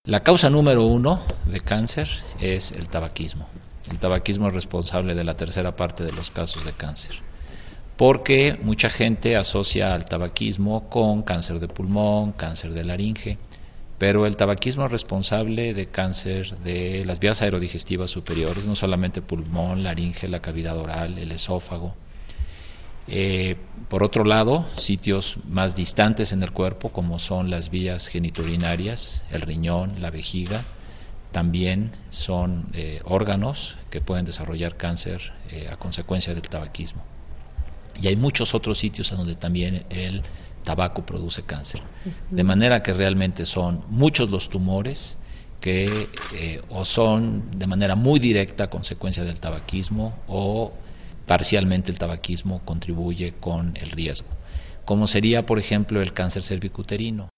La causa número 1 de cáncer es el tabaquismo. El tabaquismo es responsable de la tercera parte de los casos de cáncer, porque mucha gente asocia al tabaquismo con cáncer de pulmón, cáncer de laringe, pero el tabaquismo es responsable de cáncer de las vías aerodigestivas superiores, no solamente pulmón, laringe, la cavidad oral, el esófago. Por otro lado, sitios más distantes en el cuerpo, como son las vías genitourinarias, el riñón, la vejiga, también son órganos que pueden desarrollar cáncer a consecuencia del tabaquismo. Y hay muchos otros sitios en donde también el tabaco produce cáncer. De manera que realmente son muchos los tumores que o son de manera muy directa consecuencia del tabaquismo o parcialmente el tabaquismo contribuye con el riesgo, como sería por ejemplo el cáncer cervicuterino.